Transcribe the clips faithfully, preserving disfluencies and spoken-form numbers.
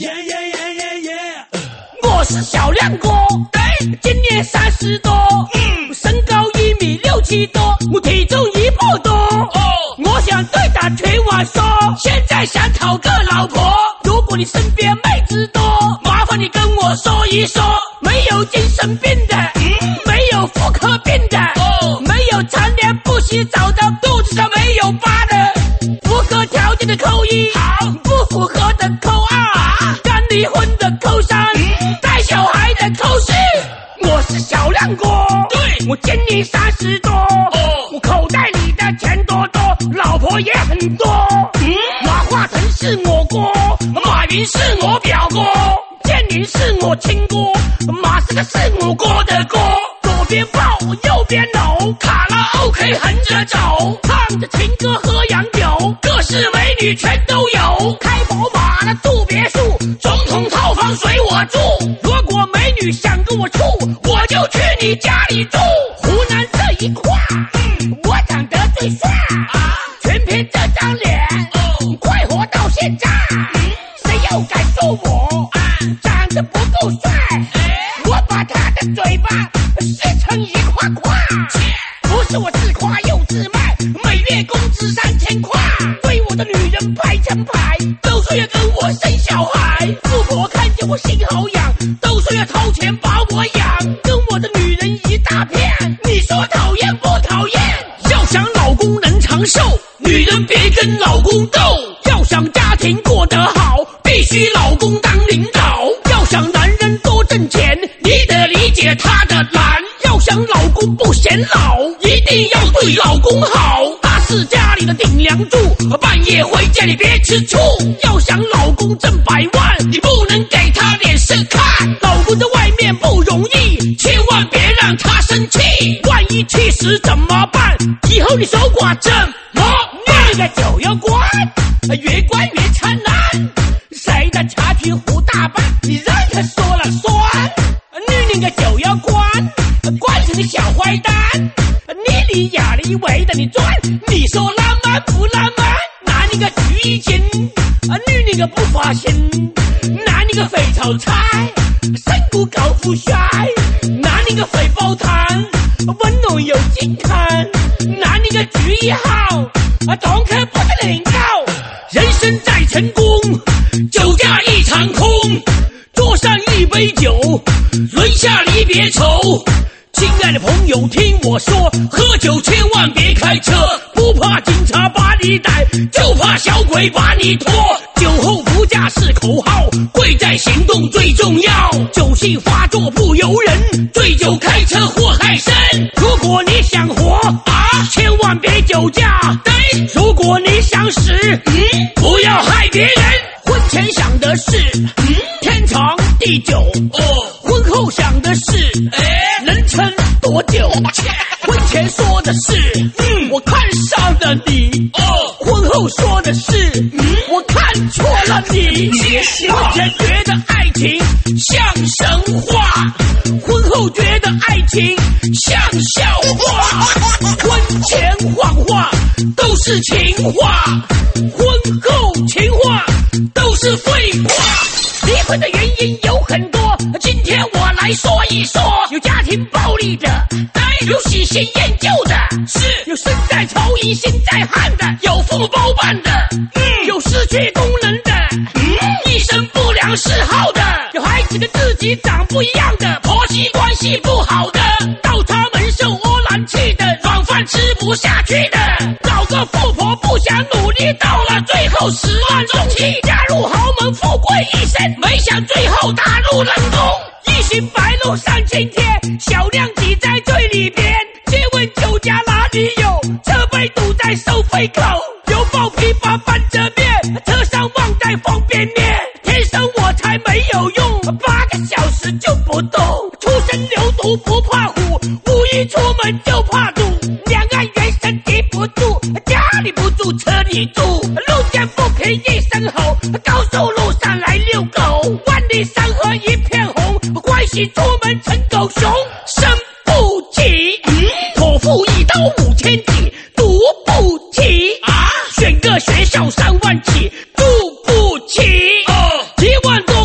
耶耶耶耶耶！ 我是小亮哥，对，今年三十多，嗯，身高一米六七多，我体重一百多。哦，我想对大全网说，现在想讨个老婆，如果你身边妹子多，麻烦你跟我说一说，没有精神病的，嗯，没有妇科病的，哦，没有常年不洗澡的，肚子上没有疤的，符合条件的扣一，好，不符合的扣二，啊，刚离婚的扣三，嗯，带小孩的扣四。我是小亮哥，对，我今年三十多，哦，我口袋里的钱多多，老婆也很多。嗯，马化腾是我哥，马云是我表哥，建宁是我亲哥，马斯克是我哥的哥。左边抱，右边搂，卡拉 OK 横着走，唱着情歌喝洋酒，各式美女全都有，开宝马的住别墅，总统套房随我住。如果美女想跟我处，我就去你家里住。湖南这一块，嗯，我长得最帅啊，全凭这张脸，哦，快活到现在，嗯，谁又敢说我啊长得不够帅？哎，我把他的嘴巴撕成一块块，不是我自夸又自卖，每月工资三千块，对我的女人排成排，都说要跟我生小孩，富婆看见我心好痒，都说要掏钱把我养，跟我的女人一大片，你说讨厌不讨厌？要想老公能长寿，女人别跟老公斗，要想家庭过得好，必须老公当领导，要想男人多挣钱，你得理解他的懒，要想老公不显老，一定要对老公好，他是家里的顶梁柱，半夜回家你别吃醋，要想老公挣百万，你不能给他脸色看，老公在外面不容易，千万别让他生气，万一去世怎么办？以后你守寡怎么办？那个酒要关，越关越灿烂，谁的茶具壶大半，你让他说了算，你那个酒要关，关成个小坏蛋，你里呀里围着你转，你说浪漫不浪漫？拿你个橘衣巾，你那个不发心，拿你个肥炒菜，身骨高富帅，拿你个肥煲汤，温暖有健康，拿你个橘一号，动客不得领告，人生再成功，酒驾一场空，桌上一杯酒，轮下离别愁。亲爱的朋友听我说，喝酒千万别开车，不怕警察把你逮，就怕小鬼把你拖，酒后不驾是口号，贵在行动最重要，酒性发作不由人，醉酒开车祸害身，如果你想活啊，千万别酒驾，对，如果你想死，嗯，不要害别人，婚前想的是，嗯，天长地久，哦，婚后想的是，哎，能撑多久？婚前说的是，嗯，我看上了你，哦，婚后说的是，嗯，我看错了你。婚前觉得爱情像神话，婚后觉得爱情像笑话。婚前谎话都是情话，婚后情话都是废话。离婚的原因有很多，今天我来说一说。有家庭暴力的，有喜新厌旧的，是有身在曹营心在汉的，有父母包办的，嗯，有失去功能的，嗯，一生不良嗜好的，有孩子跟自己长不一样的，婆媳关系不好的，到他门受窝囊气的，软饭吃不下去的，找个富婆不想努力，到了最后始乱终弃，嫁入豪门富贵一生，没想最后打入冷宫，一行白鹭上青天，小亮挤在最里边，借问酒家哪里有，车被堵在收费口，有爆琵琶翻着面，车上忘带方便面，天生我才没有用，八个小时就不动，初生牛犊不怕虎，五一出门就怕堵，两岸猿声敌不住，家里不住车里住，路见不平一声吼，高速路上来遛狗，万里山河一片红，关系出门成狗熊，生不起，嗯，托付一刀五千几，读不起啊，选个学校三万起，住不起，哦，一万多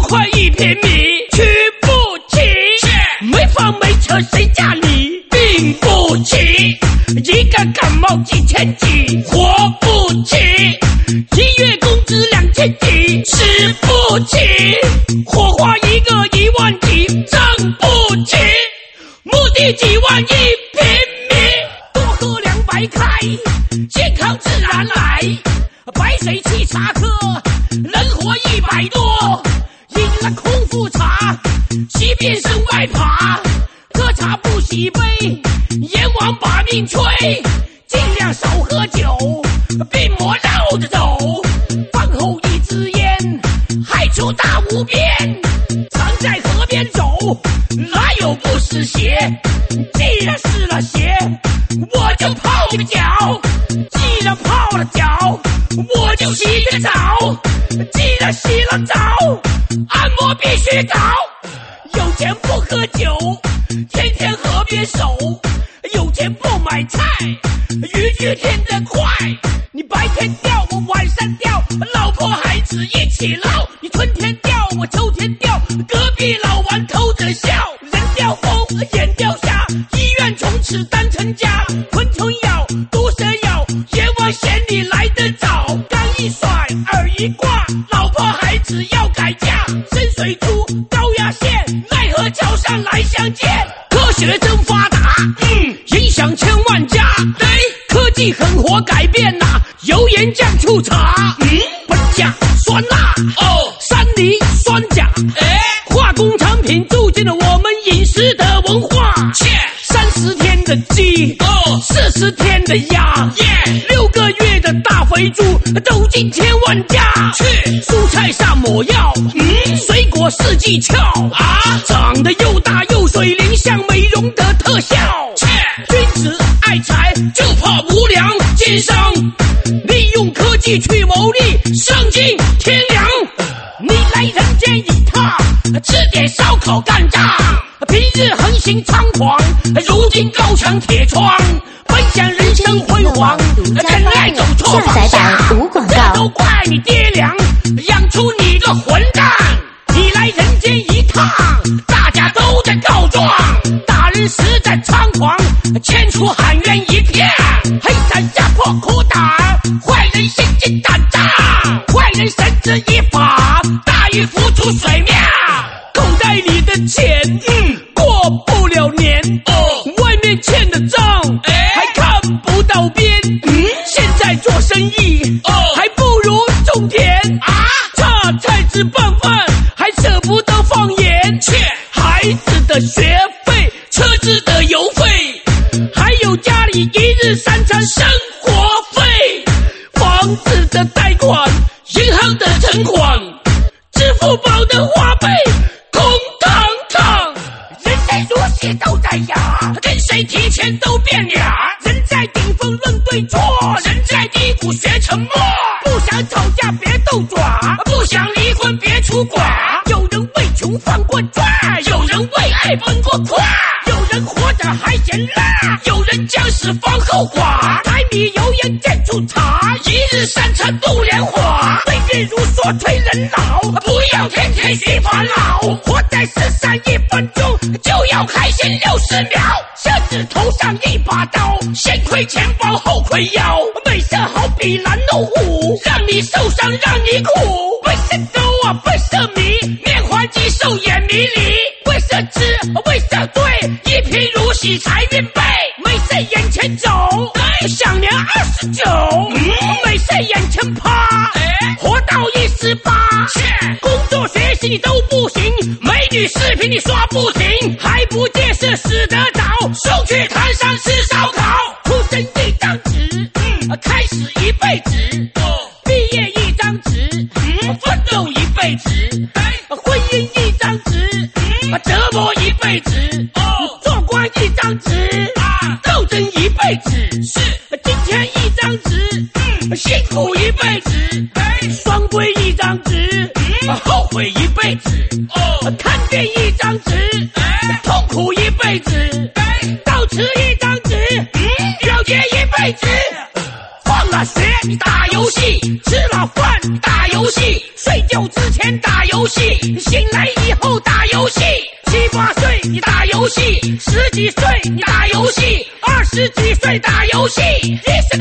不起，火花一个一万几挣不起，目的几万一平米，多喝两百开，健康自然来，白水沏茶喝，人活一百多，饮了空腹茶，即便是外爬，喝茶不洗杯，阎王把命催，尽量少喝酒，病魔绕着走，饭后一支烟，害处大无边，常在河边走，哪有不湿鞋？既然湿了鞋，我就泡个脚，既然泡了脚，我就洗个澡，既然洗了澡，按摩必须搞，有钱不喝酒，天天河边守，有钱不买菜，渔具添得快，你白天钓我晚上钓，老婆孩子一起捞，你春天钓我秋天钓，隔壁老王偷着笑，人钓风眼钓虾，医院从此单成家，昆虫咬毒蛇咬，阎王嫌你来得早，刚一甩耳一挂，老婆孩子要改嫁，深水猪高压线，奈何桥上来相见，科学真发达，嗯，影响千万家，对，科技很活改变呐、啊，油盐酱醋茶，嗯，苯甲酸钠，哦，山梨酸钾，哎，化工产品促进了我们饮食的文化，切，三十天的鸡，哦，四十天的鸭，耶，六个月的大肥猪，走进千万家，去，蔬菜上抹药，嗯，水果四季俏，啊，长得又大又水灵，像美容的特效，切，君子爱财，就怕无良奸商，利用科技去牟利，丧尽天良。你来人间一趟，吃点烧烤干仗，平日横行猖狂，如今高墙铁窗，分享人生辉煌，真爱走错方向，这都怪你爹娘养出你个混蛋。你来人间一趟，大家都在告状，大人实在猖狂，千出喊冤一片，黑伞压迫苦打，坏人心惊胆战，坏人绳之以法，大雨浮出水面，口袋里的钱，嗯，过不了年，哦，外面欠的账，哎，还看不到边，嗯，现在做生意，哦，还不如种田啊，差菜籽拌饭，还舍不得放盐，切，孩子的学费，车子的油费，还有家里一日三餐生活费，房子的贷款，银行的存款，支付宝的花呗，空堂堂，人谁入戏都在哑，跟谁提钱都变俩，人在顶峰论对错，人在低谷学沉默，不想吵架别斗爪，不想离婚别出轨，有人为穷翻过转，有人为爱奔过跨，有人活着还嫌辣，有人将死方后寡，柴米油盐酱醋茶，一日三餐度莲花，对日如梭催人老，不要天天寻烦恼，活在世上一分钟就要开心六十秒，设置头上一把刀，先亏钱包后亏腰，美色好比蓝龙虎，让你受伤让你苦，为色粥啊为色米，面黄肌瘦眼迷离，为色吃为色醉，一贫如洗财运倍，美色眼前走，享年二十九，美色眼前趴，活到一十八，工作学习你都不行，美女视频你刷不停，还不见识死得早，送去摊上吃烧烤，出生一张纸，嗯，开始一辈子，毕业一张纸，嗯，奋斗一辈子，婚姻一张纸，嗯，折磨一辈子，哦，做官一张纸，啊，斗争一辈子，是金钱一张纸，嗯，辛苦一辈子，哎，双规一张纸，嗯，后悔一辈子，哦，看见一张纸，哎，痛苦一辈子，哎，到此一张纸，嗯，了结一辈子。放了学你打游戏，吃了饭打游戏，睡觉之前打游戏，醒来以后打游戏，七八岁你打游戏，十几岁你打游戏，二十几岁打游戏，一生的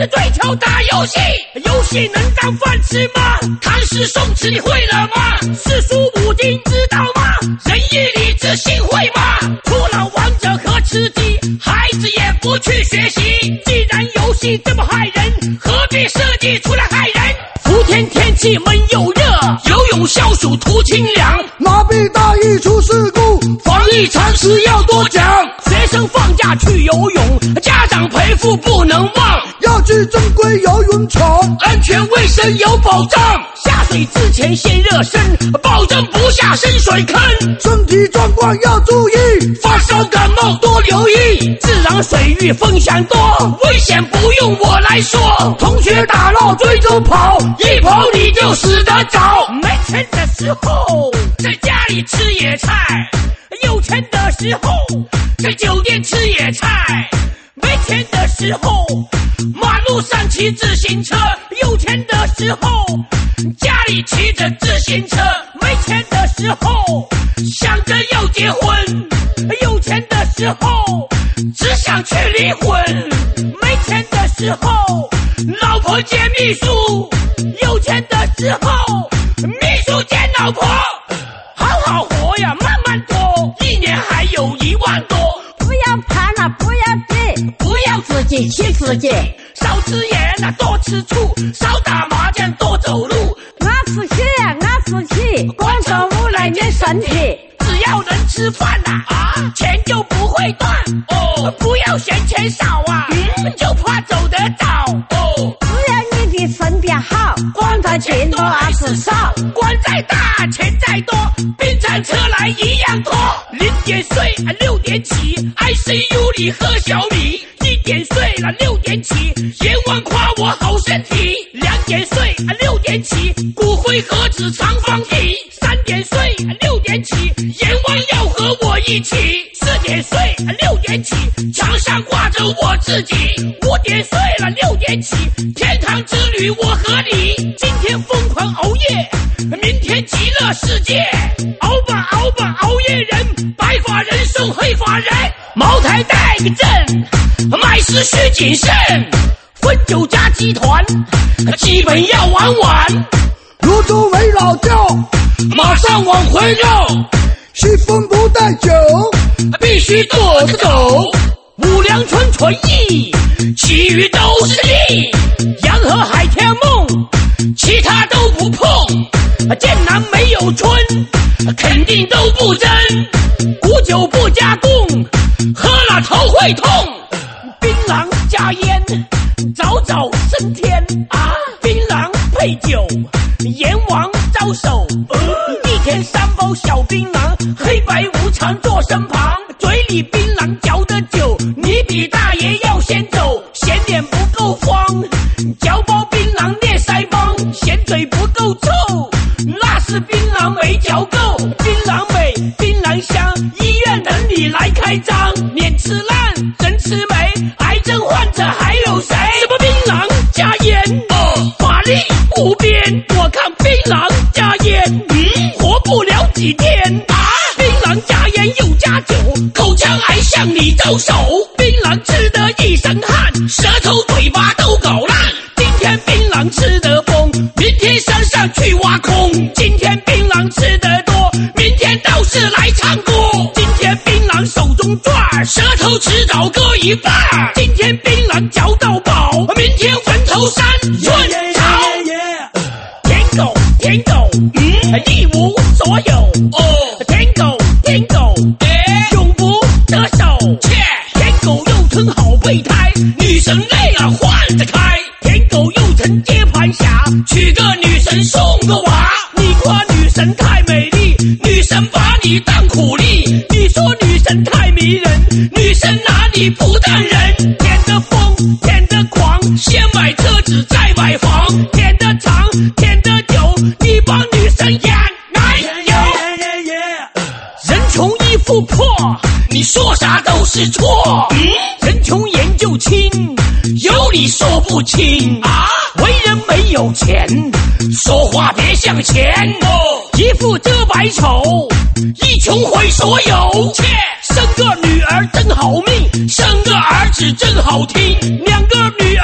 追求打游戏，游戏能当饭吃吗？唐诗宋词你会了吗？四书五经知道吗？仁义礼智信会吗？除了王者和吃鸡，孩子也不去学习。既然游戏这么害人，何必设计出来害人？伏天天气闷又热，游泳消暑图清凉。 哪必大意出事故， 防疫常识要多讲。学生放假去游泳，家长赔付不能忘。 要去正规游泳场， 安全卫生有保障。下水之前先热身，保证不下深水坑。 身体状况要注意， 发烧感冒多留意。自然水域风险多，危险不用我来说。同学打闹追着跑，一跑你就死得早。没钱的时候在家里吃野菜，有钱的时候在酒店吃野菜。没钱的时候马路上骑自行车，有钱的时候家里骑着自行车。没钱的时候想着要结婚，有钱的时候只想去离婚。没钱的时候老婆兼秘书，有钱的时候秘书兼老婆。好好活呀，慢慢拖，一年还有一万多。 不要怕了，不要急， 不要自己气自己。 少吃盐啊，多吃醋，少打麻将，多走路。 爱吃气啊，爱吃气，光走路来练身体。 只要能吃饭呐 啊, 啊，钱就不会断哦。不要嫌钱少啊，嗯，就怕走得早哦。 只要你的身体好，管他钱多还是少， 官再大钱再多，病产车来一样拖。零点睡啊，六点起 ，I C U 里喝小米。一点睡了，六点起，阎王夸我好身体。两点睡啊，六点起，骨灰盒子长方体。三点睡啊，六点起，阎王要和我一起。四点睡啊，六点起，墙上挂着我自己。五点睡了，六点起，天堂之旅我和你。今天疯狂熬夜，明天极乐世界。熬吧熬吧熬夜人，白发人送黑发人。茅台带个阵，卖时需谨慎。汾酒加集团，基本要玩完。 泸州没老窖， 马上往回绕。 西风不带酒， 必须跺着走。五粮春纯益，其余都是利。洋河海天梦，其他都不碰。剑南没有春，肯定都不真。古酒不加工，喝了头会痛。槟榔加烟，早早升天啊！槟榔配酒，阎王招手。呃、一天三包小槟榔，黑白无常坐身旁。嘴里槟榔嚼的久，你比大爷要先走。嫌脸不够方，嚼包槟榔裂腮帮。嫌嘴不够臭，那是槟榔没嚼够。槟榔美，槟榔香，医院能你来开张。脸吃烂，人吃没，癌症患者还有谁？什么槟榔加烟？哦，法力无边。我看槟榔加烟，嗯，活不了几天啊！槟榔加烟又加酒，口腔癌向你招手。槟榔吃得一身汗，舌头嘴巴都搞烂。今天槟榔吃得疯，明天山上去挖空。今天槟榔吃得多，明天道士来唱歌。今天槟榔手中抓，舌头迟早割一半。今天槟榔嚼到饱，明天坟头山润草。舔狗舔狗，嗯，一无所有。哦，舔狗舔狗，哎，永不得手。切，舔狗又称好备胎，女神累了换着开。舔狗又称接盘侠，娶个女神送个娃。你夸女神太美丽，女神把你当苦力。你说女神太迷人，女神哪里不当人？舔得疯，舔得狂，先买车子再买房。舔得长，舔得久，你帮女神养男友。人穷衣服破，你说啥都是错。嗯，人穷言就轻，有理说不清啊！为人没有钱，说话别像钱哦。一富遮百丑，一穷毁所有。切，生个女儿真好命，生个儿子真好听。两个女儿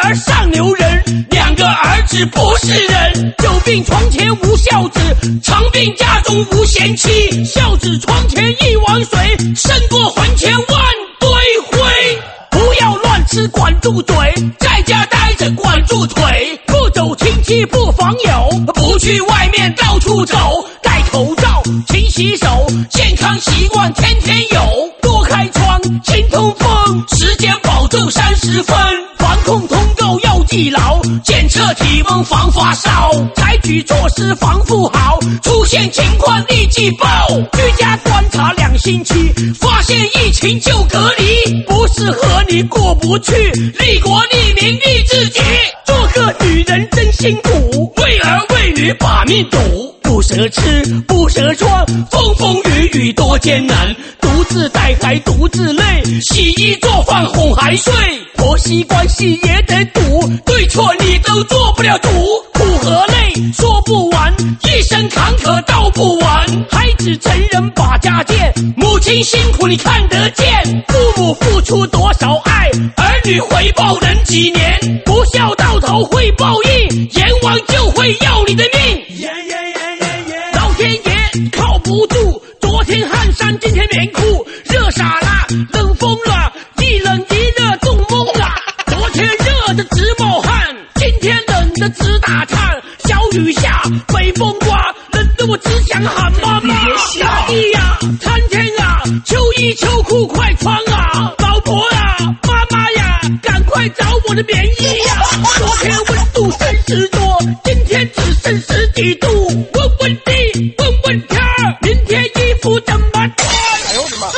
儿上流人，两个儿子不是人。久病床前无孝子，长病家中无贤妻。孝子床前一碗水，胜过坟前万堆灰。不要乱吃管住嘴，在家待着管住腿。不走亲戚不访友，不去外面到处走。戴口罩勤洗手，健康习惯天天有。多开窗勤通风，时间保证三十分。防控通告要记牢，检测体温防发烧。采取措施防护好，出现情况立即报。居家观察两星期，发现疫情就隔离。不适合你过不去，利国利民利自己。做个女人真辛苦，为儿为女把命赌。不舍吃不舍穿，风风雨雨多艰难。独自带孩独自累，洗衣做饭哄孩睡。婆媳关系也得赌，对错你都做不了主。苦和累说不完，一生坎坷道不完。孩子成人把家建，母亲辛苦你看得见。父母付出多少爱，儿女回报人几年。不孝到头会报应，阎王就会要你的命。老天爷靠不住，昨天汗衫今天棉裤。热傻了冷疯了，一冷一热冻懵了。昨天热的直冒汗，今天冷的直打颤。小雨下北风刮，冷得我只想喊妈妈。大地呀参天啊，秋衣秋裤快穿啊。老婆啊妈妈呀，赶快找我的棉衣呀。昨天温度三十多，今天只剩十几度。问问地问问天，明天衣服怎么穿？哎呦我的妈！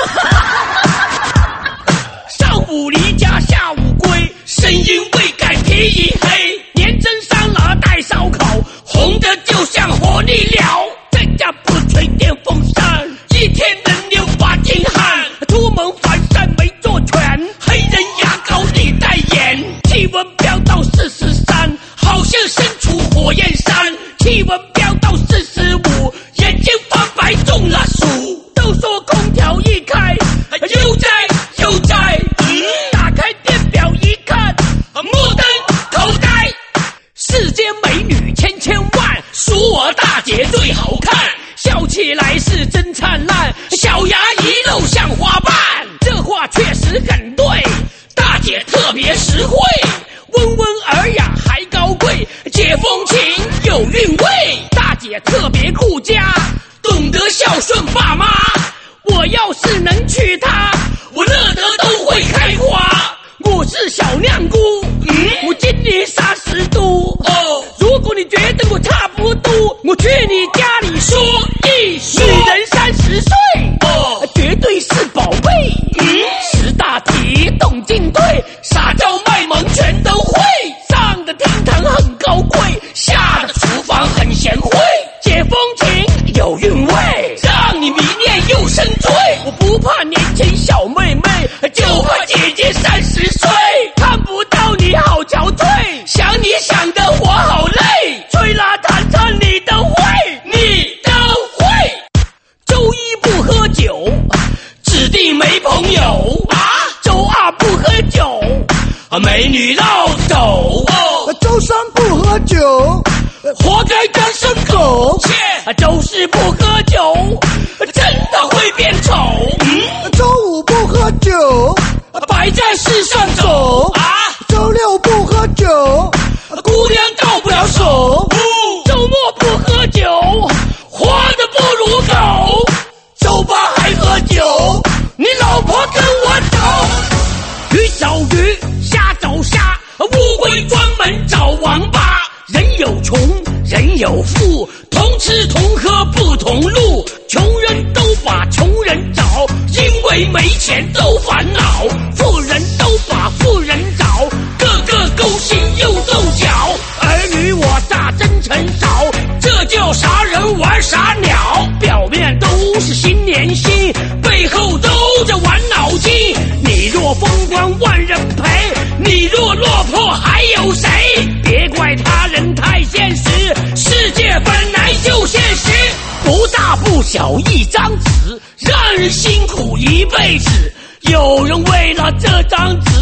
上午离家下午归，声音未改皮已黑。年真伤了带烧烤，红的就像火力燎。在家不吹电风扇，一天能流把金汗。出门防晒没做全，黑人牙膏你代言。气温飙到四十三，好像身处火焰山。气温飙到四十五，眼睛翻白中了暑。都说空调一开，悠哉悠哉，打开电表一看，目瞪口呆。世间美女千千万，数我大姐最好看。笑起来是真灿烂，小牙一露像花瓣。这话确实很对，大姐特别实惠。温温尔雅还高贵，解风情有韵味。大姐特别顾家，懂得孝顺爸妈。我要是能娶她，我乐得都会开花。我是小酿姑，嗯，我今年三十度哦。如果你觉得我差不多，我去你家里说一说。女人三十岁哦，绝对是宝贝。嗯，识大体懂进退，撒娇卖萌全都会。上的厅堂很高贵，下的厨房很贤惠。解风情有韵味，让你迷恋又深醉。我不怕年轻小妹妹，就怕姐姐三十岁。看不到你好憔悴，想你想得我好累。吹拉弹唱你都会，你都会。周一不喝酒，指定没朋友啊。周二不喝酒，美女绕走。 周三不喝酒， 活该单身狗。周四不喝酒，真的会变丑。嗯， 周五不喝酒， 白在世上走啊。 周六不喝酒， 姑娘到不了手。周末不喝酒，活得不如狗。周八还喝酒，你老婆跟我走。鱼找鱼，虾找虾，乌龟专门找王八。人有穷，人有富，同吃同喝不同路。穷人都把穷人找，因为没钱都烦恼。富人都把富人找，个个勾心又斗角。儿女我大真诚少，这叫啥人玩啥鸟。表面都是心连心，背后都在玩脑筋。你若风光万人陪，你若落魄还有谁？别怪他人太现实，世界本来就现实。不大不小一张纸，让人辛苦一辈子。有人为了这张纸，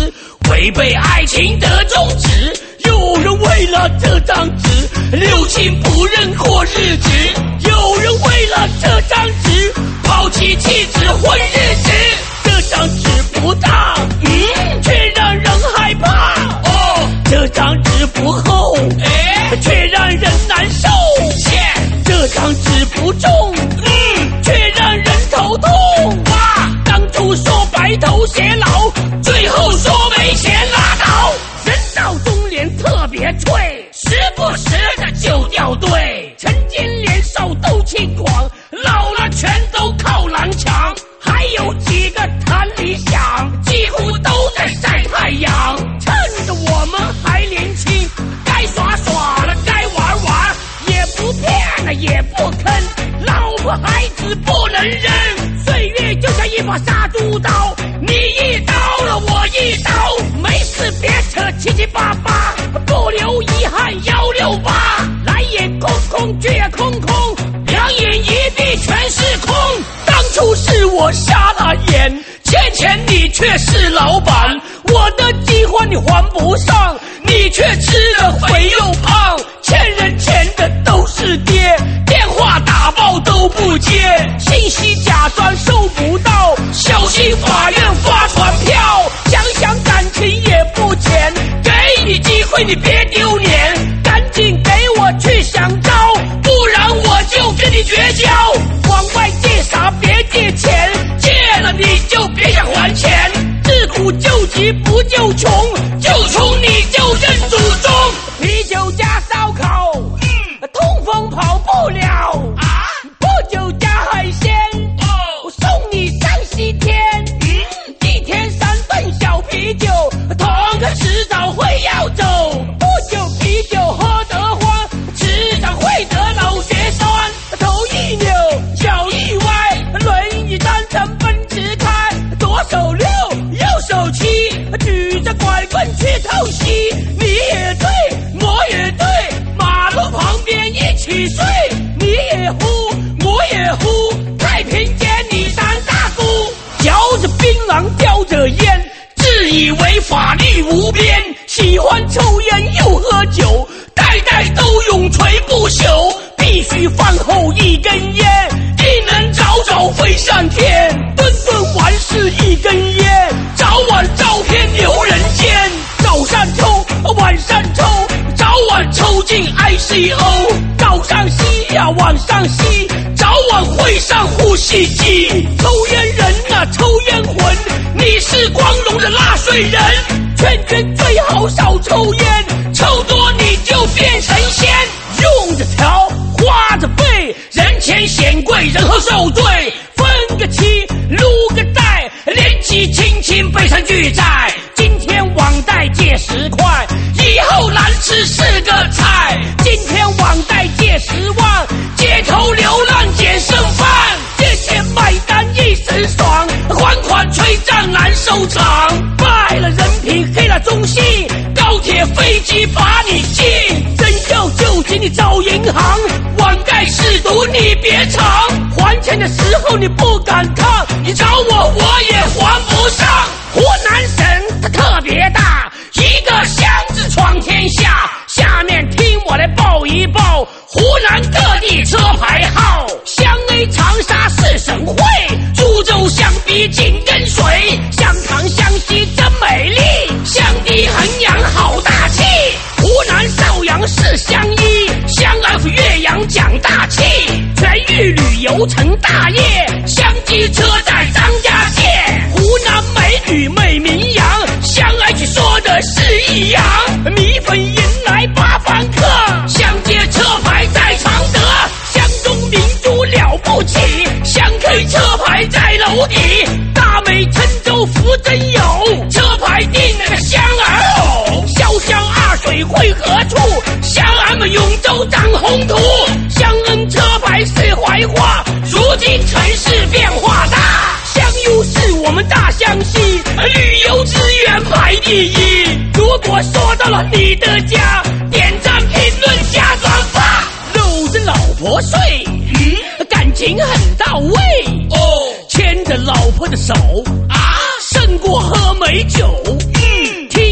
违背爱情的宗旨。有人为了这张纸留情不认过日子，有人为了这张纸抛弃妻子混日子。这张纸不大，嗯，却让人害怕。哦，这张纸不厚，哎，却让人难受。这张纸不重，嗯，却让人头痛。哇，当初说白头偕老，最后说没钱拉倒。人到中年特别脆，时不时的就掉队。曾经年少斗气狂，老了全都靠狼抢。还有几个谈理想，几乎都在晒太阳。趁着我们还年轻，该耍耍了，该玩玩，也不骗了，也不坑，老婆孩子不能扔。岁月就像一把杀猪刀，你一刀了我一刀，没事别扯七七八八，不留遗憾幺六八。来也空空，去也空空，两眼一闭全是空。当初是我瞎了眼，欠钱你却是老板，我的计划你还不上，你却吃了肥又胖。欠人钱的都是爹，电话打爆都不接，信息假装收不到，小心法院发传票。想想感情也不浅，给你机会你别丢脸，赶紧给我去想招，不然我就跟你绝交。往外借啥别借钱，借了你就别想还钱。自古救急不救穷，救穷你就认祖宗。啤酒加烧烤，嗯，通风跑不了啊！不酒加海鲜，哦，我送你上西天，嗯，一天三顿小啤酒，同个迟早会要走。不酒啤酒喝得慌，迟早会得脑血栓。头一扭，脚一歪，轮椅单程奔驰开，左手六，右手七，举着拐棍去偷袭。你也对，我也对，马路旁边一起睡。你也呼，我也呼，太平间你当大姑。嚼着槟榔，叼着烟，自以为法律无边。喜欢抽烟又喝酒，代代都永垂不朽。必须饭后一根烟，一能早早飞上天。顿顿完事一根烟，早晚照片留人间。早上抽，晚上抽，早晚抽进 I C O。早上吸呀，晚上吸，早晚会上呼吸机。抽烟人啊，抽烟魂，你是光荣的纳税人。劝劝最好少抽烟，抽多你就变成仙。用着条，花着背，人前显贵，人后受罪。分个期，撸个贷，连起亲亲背上巨债。今天网贷借十块，以后难吃是个菜。今天网贷借十万，街头流浪捡剩饭。借钱买单一时爽，还款催账难收场。败了人品，黑了忠信，高铁飞机把你禁。真要救急你找银行，网贷是毒你别藏。还钱的时候你不敢抗，你找我我也还不上。湖南省它特别大，一个箱子闯天下。下面听我来报一报湖南各地车牌号。湘 A 长沙市省会，株洲相比紧跟随，湘塘湘西真美丽，湘地衡阳好大气。湖南邵阳市湘一，湘 F 岳阳讲大气。全域旅游成大业，湘机车在张家界。湖南美女美名扬，湘 H 说的是一样。米粉迎来八番客，湘街车牌在常德。湘中明珠了不起，湘 K 车牌在楼底。大美郴州福真有，车牌定那个湘儿偶。潇湘二水汇合处，湘 M 永州长宏图。湘 N 车牌是怀化，如今城市变化大。湘 U 是我们大湘西，旅游资源排第一。如果说到了你的家，点赞评论加转发。搂着老婆睡，嗯，感情很到位哦。牵着老婆的手啊，胜过喝美酒。嗯，听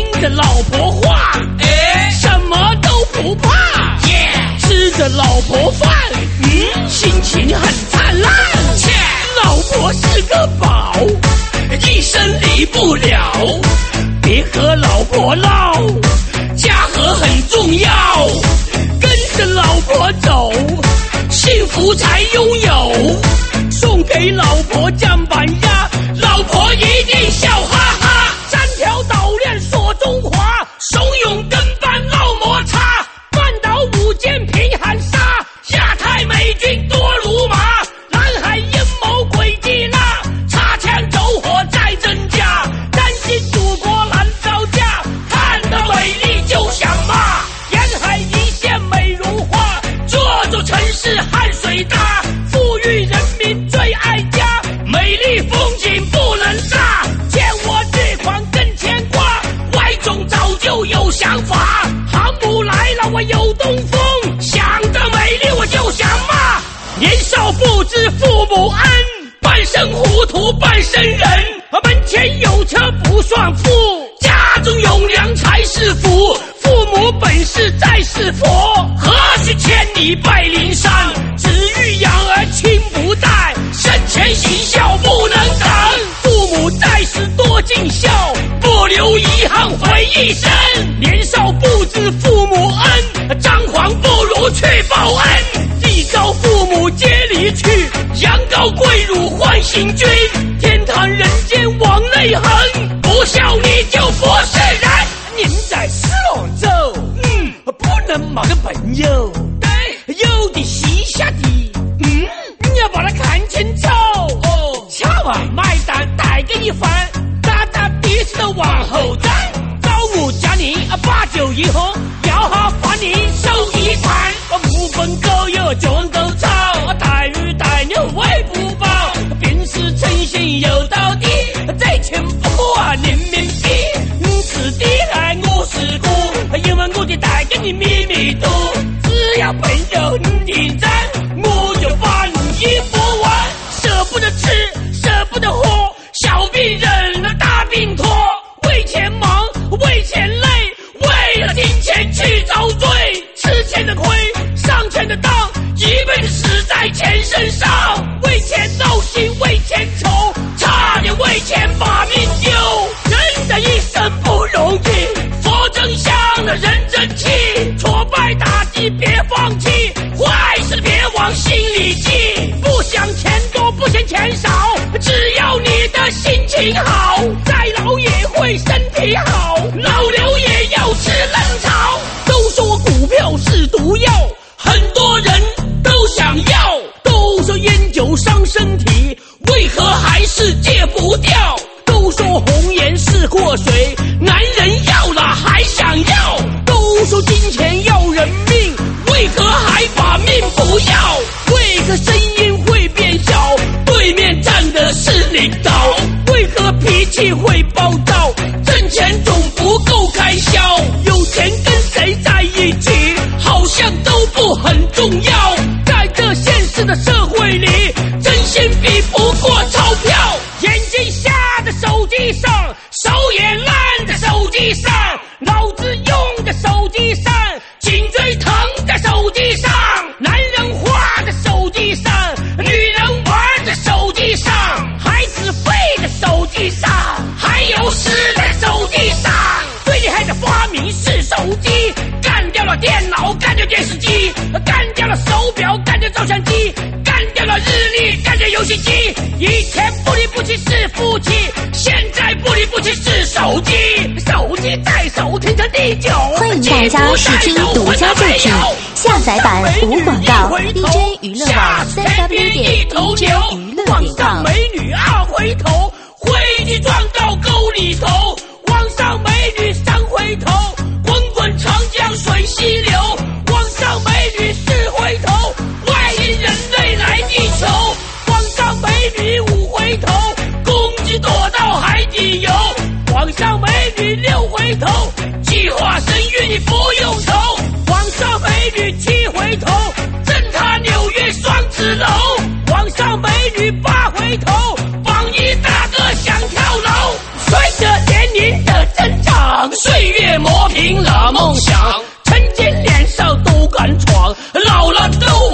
婆饭，嗯，心情很灿烂。切，老婆是个宝，一生离不了。别和老婆闹，家和很重要。跟着老婆走，幸福才拥有。送给老婆酱板鸭，老婆一定笑哈哈。三条岛链锁中华，怂恿跟班闹摩擦。半岛五舰平喊杀，亚太美军多鲁马。南海阴谋诡计那，擦枪走火在增加。担心祖国难招架，看到美丽就想骂。沿海一线美如画，这座城市汗水大。富裕人民最爱家，美丽风景不能煞。见我这款更牵挂，外种早就有想法。航母来了我有东风，想着美丽我就想骂。年少不知父母恩，半生糊涂半生人。门前有车不算富，家中有粮才是福。父母本是在是佛，何须千里拜灵山。只欲养儿亲不待，生前行孝不能等。父母在时多尽孝，不留遗憾回一生。年少不知父母恩，张皇不如去报恩。地高父母皆离去，羊羔跪乳换行军。天堂人间往内横，不孝你就不是人。您在石龙州，嗯，不能冒个朋友，对，有的西下的，嗯，你要把它看清楚哦。千万买单带给你饭，大大的士都往后站。找我家你八九以后，要好把你收一盘。五分狗有卷狗草，带鱼带牛喂不饱。平时诚信有道理，这钱不花人民币。此地来我是孤，因为我的带给你秘密多。只要朋友你点赞，我就把你一不完。舍不得吃，舍不得喝，小病忍了大病拖。为钱忙，为钱累，为了金钱去遭罪。吃钱的亏，上钱的当，一辈子死在钱身上。为钱闹心，为钱愁，差点为钱把命丢。人的一生不容易，佛真相的人真气。挫败打击别放弃，坏事别往心里记。不想钱多，不嫌钱少，只要你的心情好。再老也会身体好，老刘也要吃嫩草。都说股票是毒药，很多人都想要。都说烟酒伤身体，为何还是戒不掉？都说红颜是祸水，男人要了还想要。都说金钱要人命，为何还把命不要？为何声音会变小？对面站的是领导。为何脾气会暴躁？挣钱总不够开销。有钱跟谁在一起，好像都不很重要。在这现实的社会里，真心比不过钞票。眼睛瞎在手机上，手也烂在手机上，脑子用在手机上，颈椎疼在手机上。男人花在手机上，女人玩在手机上，孩子飞在手机上，还有死在手机上。最厉害的发明是手机，干掉了电脑，干掉电视机，干掉了手表，干掉照相机，干掉了日历，干掉游戏机。以前不离不弃是夫妻，现在不离不弃是手机。手机在手听成第九， 欢迎大家试听独家作品，下载版无广告 D J 娱乐网三 W 点 D J 娱乐点 com。 美女二回头，飞机撞到沟里头。网上美女三回头，滚滚长江水西流。网上美女四回头，外星人类来地球。网上美女五回头，公鸡躲到海底游。网上美女六回头，计划生育你不用愁。网上美女七回头，震塌纽约双子楼。网上美女八回头，榜一大哥想跳楼。随着年龄的增长，岁月磨平了梦想。曾经年少都敢闯，老了都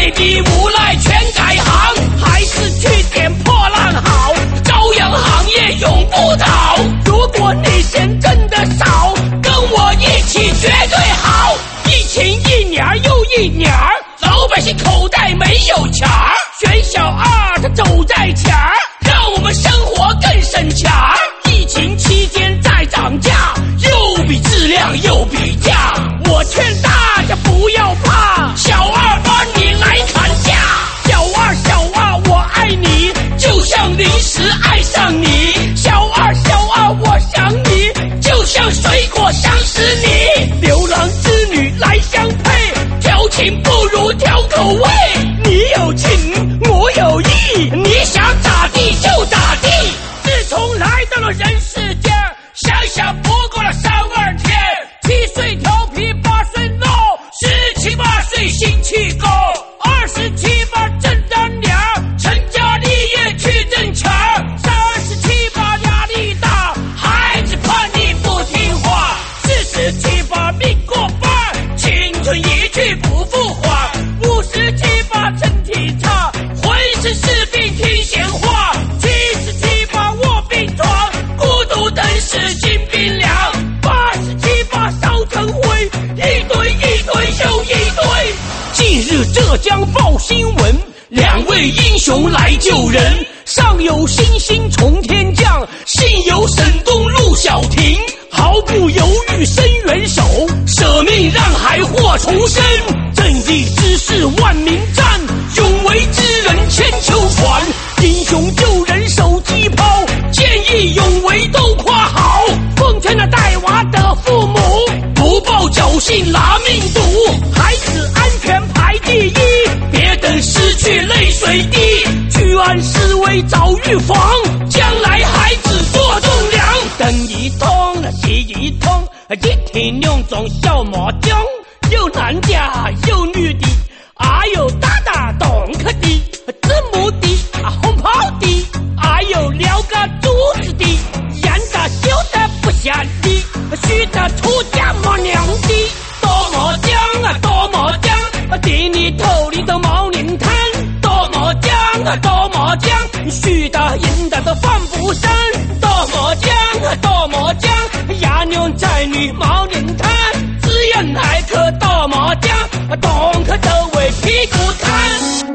被逼无奈全改行，还是去捡破烂好，朝阳行业永不倒。如果你钱挣得少，跟我一起绝对好。疫情一年又一年，老百姓口袋没有钱儿，选小二他走在前儿，让我们生活更省钱儿。疫情期间再涨价，又比质量又比价，我劝大家不要怕，小二帮你来砍价。小二小二我爱你，就像零食爱上你，小二小二我想你，就像水果想死你。牛郎织女来相配，调情不如调口味，你有情我有意，你想咋地就咋地。自从来到了人世间，想想不过了三二天，七岁调皮八岁闹，十七八岁心气高，二十七八正当年，成家立业去挣钱，三十七八压力大，孩子叛逆不听话，四十七八命过半，青春一去不复还，五十七八身体差，浑身是病听闲话，七十七八卧病床，孤独等死心冰凉，八十七八烧成灰，一堆一堆又一堆。近日浙江报新闻，两位英雄来救人，上有星星从天降，下有省东陆小婷，毫不犹豫伸援手，舍命让海祸重生。正义之士万民战，勇为之人千秋传，英雄救人手机抛，见义勇为都夸好。奉劝那带娃的父母，不抱侥幸拿命赌，孩子安全排第一，别等失去泪水滴，居安思危早预防，将来孩子做栋梁。灯一通洗一通，一天两种小麻将，有男的有女的，还有大大洞客的，字母的红袍的，还有撩个珠子的，演的秀的不像的，虚的出家没娘的。打麻将啊打麻将，店里头里头冇人摊，打麻将啊打麻将，虚的赢的都放不上，打麻将啊打麻将，爷娘仔女冇人摊，只有爱客打麻将，当客都为屁股看。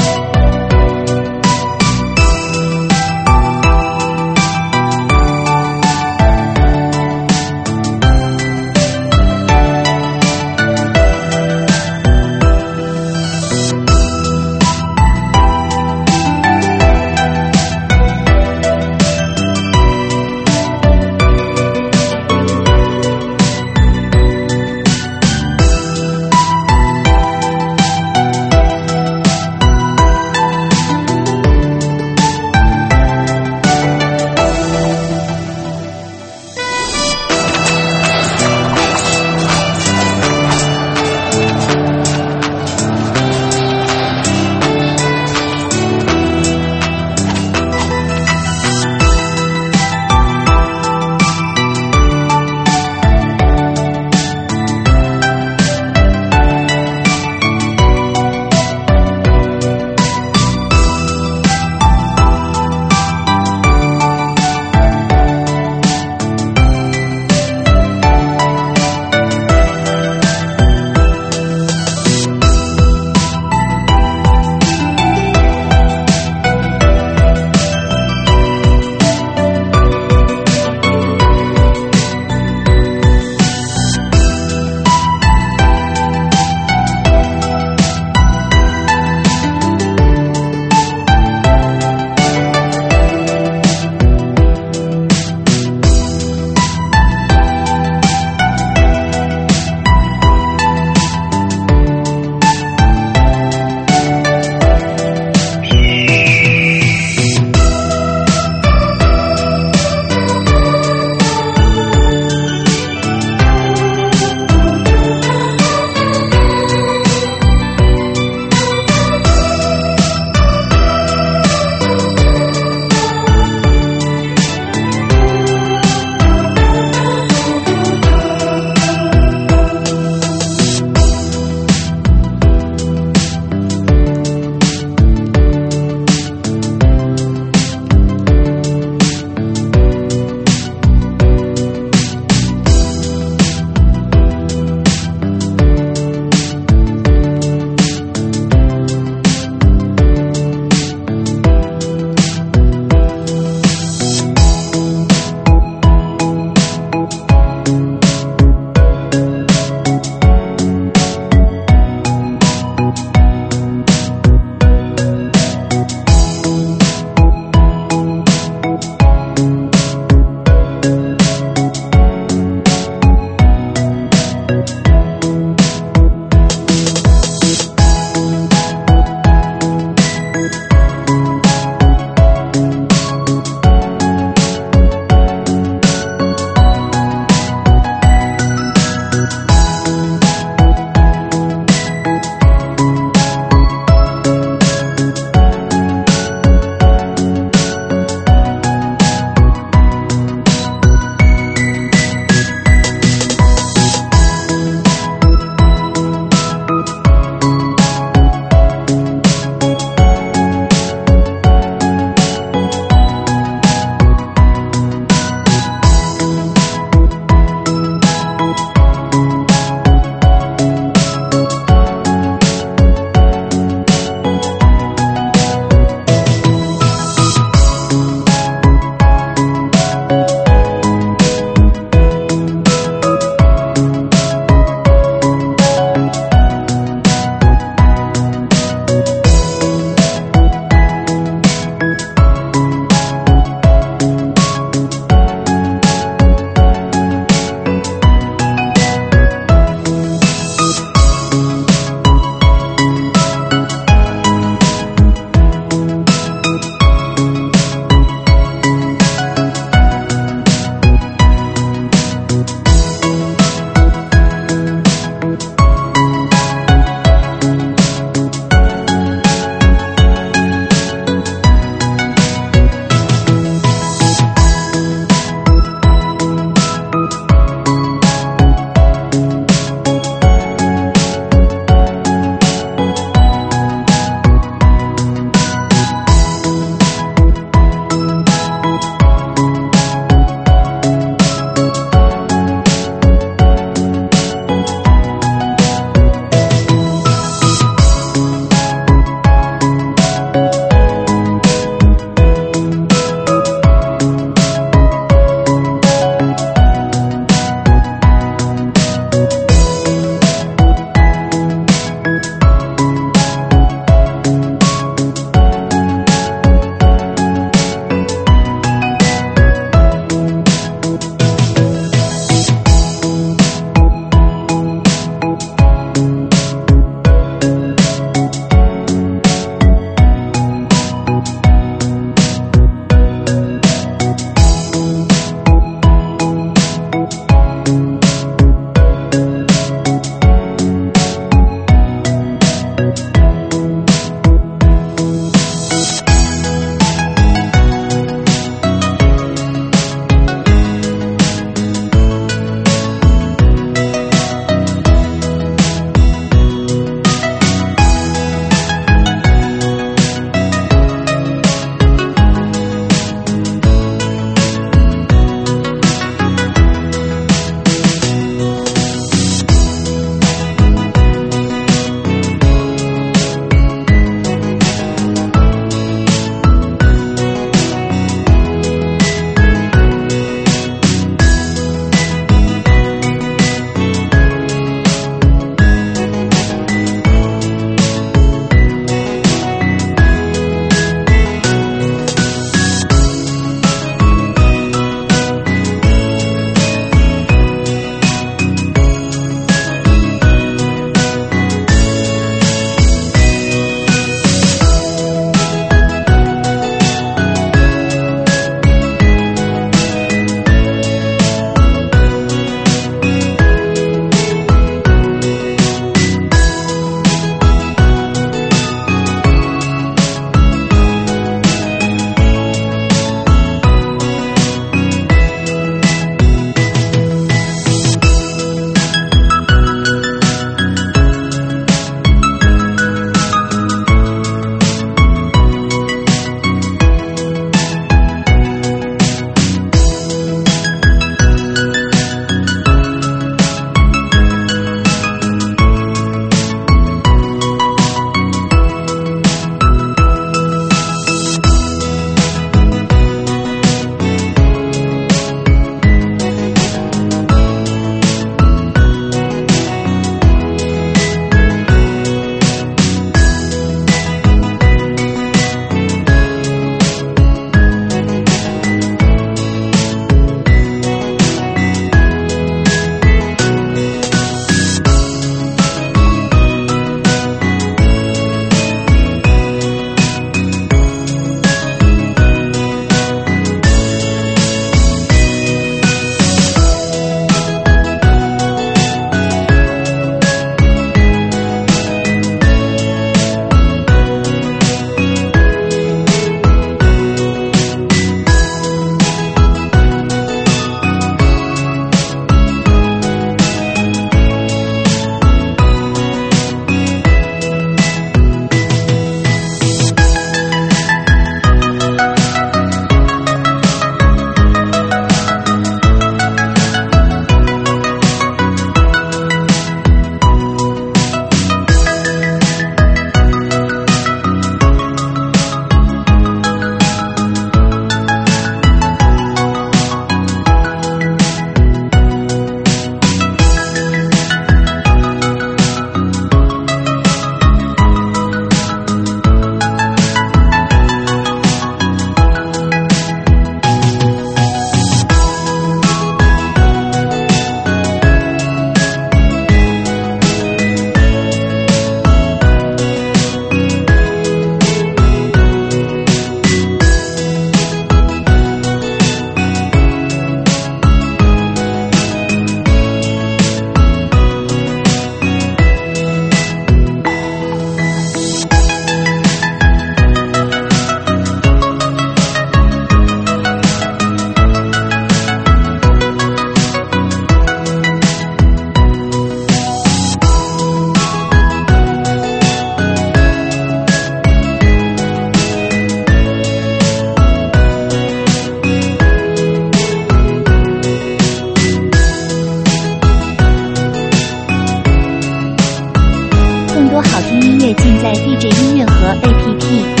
好听音乐尽在 D J 音乐盒 A P P。